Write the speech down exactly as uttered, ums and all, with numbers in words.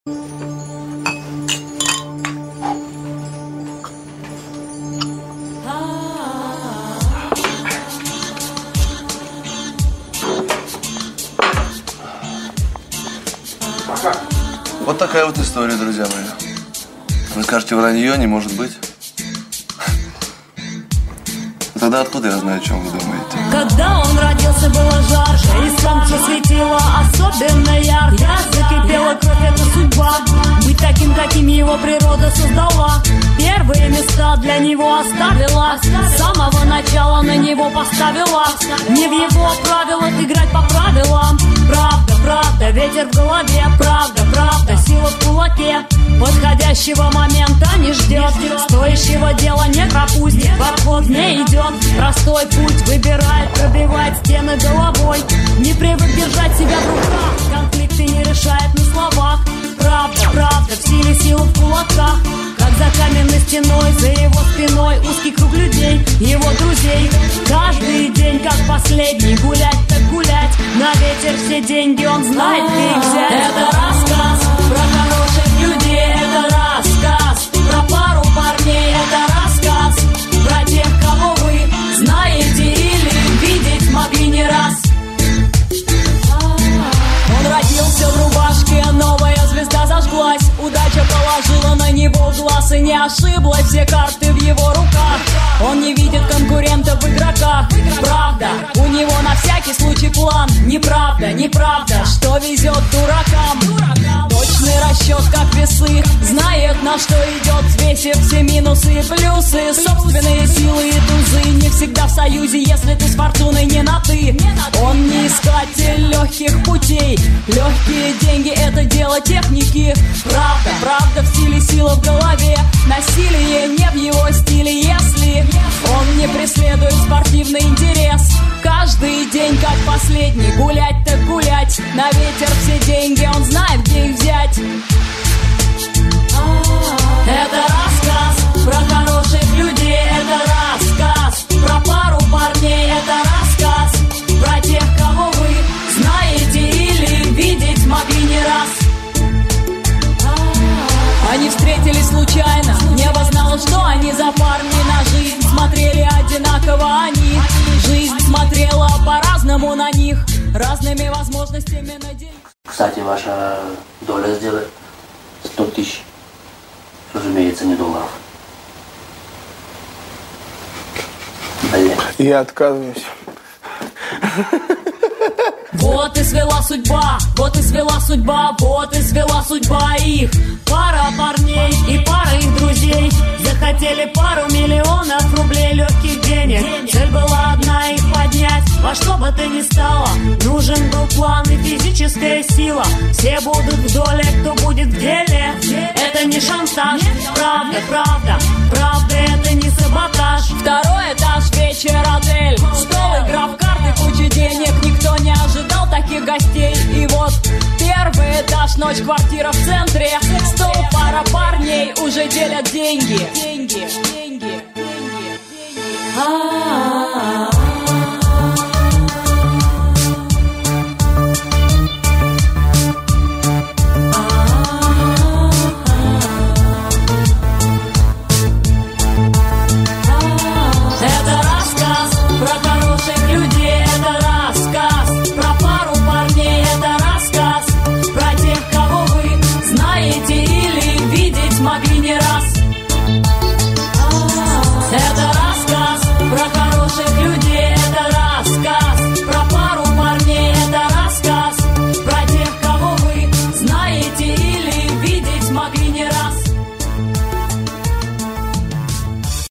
Вот такая вот история, друзья мои. Вы скажете, вранье не может быть. Тогда откуда я знаю, о чем вы думаете? Когда он родился, было жарко, и солнце светило особенно ярко. Закипела кровь, это судьба. Быть таким, каким его природа создала. Первые места для него оставила. С самого начала на него поставила. Не в его правилах играть по правилам. Правда, правда, ветер в голове. Правда, правда, сила в кулаке. Подходящего момента не ждет. Стоящего дела не пропустит. В обход не идет. Простой путь выбирает, пробивает стены головой. Не привык держать себя в руках. Конфликты не решает на словах. Правда, правда, в силе сила в кулаках. Как за каменной стеной, за его спиной узкий круг людей, его друзей. Каждый день как последний, гулять так гулять. На ветер все деньги он знает, где их взять. Это рассказ про хороших людей. Это рассказ про пару парней. Это рассказ про тех, кого вы знаете или видеть могли не раз. Он родился в рубашке, новая звезда зажглась. Удача положила на него глаз и не ошиблась. Все карты в его руках. Он не видит конкурентов в игроках. Правда, у него на всякий случай план. Неправда, неправда, что везет дуракам. Точный расчет, как весы. Знает, на что идет, взвесив все минусы и плюсы. Собственные силы и тузы не всегда в союзе, если ты с фортуной не на ты. Он не искатель легких путей. Легкие деньги — это дело техники. Правда, правда, в стиле сила в голове. Насилие не в его стиле, если он не преследует спортивный интерес. Каждый день как последний, гулять так гулять. На ветер все деньги, он знает, где их взять. Это рассказ про хороших людей. Это рассказ про пару парней. Это рассказ про тех, кого вы знаете или видеть могли не раз. Они встретились случайно. Небо знало, что они за парни. На жизнь смотрели одинаково они. Жизнь смотрела по-разному на них. Разными возможностями наделить. Кстати, ваша доля сделает сто тысяч. Разумеется, не долларов. Блин. Я отказываюсь. Вот и свела судьба, вот и свела судьба, вот и свела судьба их. Пара парней и пара их друзей захотели пару миллионов рублей легких денег. Цель была одна — их поднять во что бы то ни стало. Нужен был план и физическая сила. Все будут в доле, кто будет в деле. Это не шантаж, правда, правда, правда, это не саботаж. Второй этаж, вечер, отель, стол, игра в карты, куча денег. Никто не ожидал таких гостей. И вот первый этаж, ночь, квартира в центре. Стол, пара парней уже делят деньги. Деньги, деньги, деньги, деньги.